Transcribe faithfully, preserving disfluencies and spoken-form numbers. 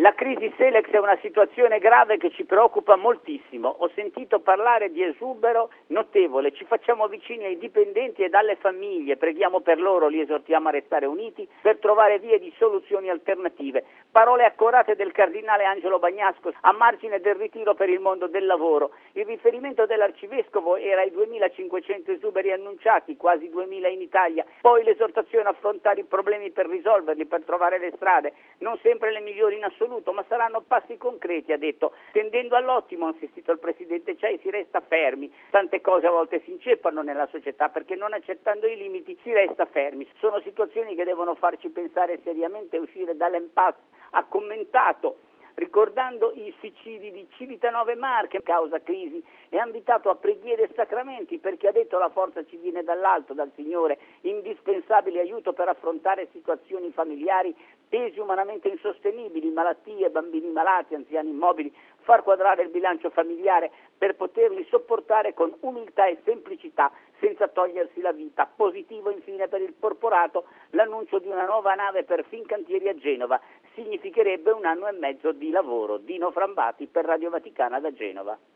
La crisi Selex è una situazione grave che ci preoccupa moltissimo. Ho sentito parlare di esubero notevole, ci facciamo vicini ai dipendenti e alle famiglie, preghiamo per loro, li esortiamo a restare uniti per trovare vie di soluzioni alternative. Parole accorate del cardinale Angelo Bagnasco a margine del ritiro per il mondo del lavoro. Il riferimento dell'arcivescovo era ai duemilacinquecento esuberi annunciati, quasi duemila in Italia, poi l'esortazione a affrontare i problemi per risolverli, per trovare le strade, non sempre le migliori in assoluto, ma saranno passi concreti, ha detto. Tendendo all'ottimo, ha insistito il presidente Cei, si resta fermi. Tante cose a volte si inceppano nella società perché non accettando i limiti si resta fermi. Sono situazioni che devono farci pensare seriamente e uscire dall'impasse. Ha commentato, ricordando i suicidi di Civitanove Marche causa crisi, e ha invitato a preghiere e sacramenti perché ha detto la forza ci viene dall'alto, dal Signore, indispensabile aiuto per affrontare situazioni familiari tesi umanamente insostenibili, malattie, bambini malati, anziani immobili, far quadrare il bilancio familiare per poterli sopportare con umiltà e semplicità senza togliersi la vita. Positivo infine per il porporato l'annuncio di una nuova nave per Fincantieri a Genova, significherebbe un anno e mezzo di lavoro. Dino Frambati per Radio Vaticana da Genova.